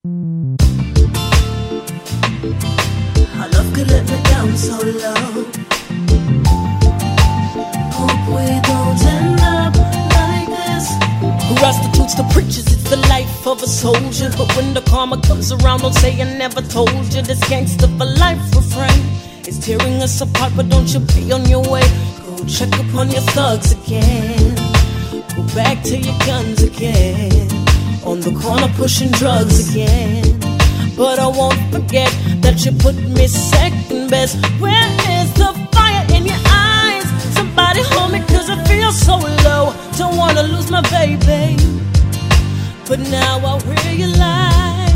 Our love could let me down so low. Hope we don't end up like this. Who prostitutes the preachers, it's the life of a soldier. But when the karma comes around, don't say I never told you. This gangster for life refrain is tearing us apart, but don't you be on your way. Go check upon your thugs again. Go back to your guns again. On the corner pushing drugs again. But I won't forget that you put me second best. Where is the fire in your eyes? Somebody hold me cause I feel so low. Don't wanna lose my baby, but now I realize